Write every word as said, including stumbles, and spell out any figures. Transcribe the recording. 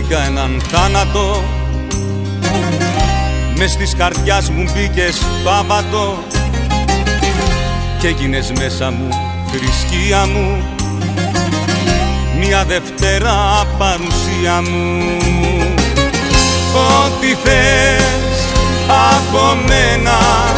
βρήκα έναν θάνατο, μες της καρδιάς μου μπήκες πάβατο κι έγινες μέσα μου θρησκεία μου, μια Δευτέρα παρουσία μου. Ό,τι θες από μένα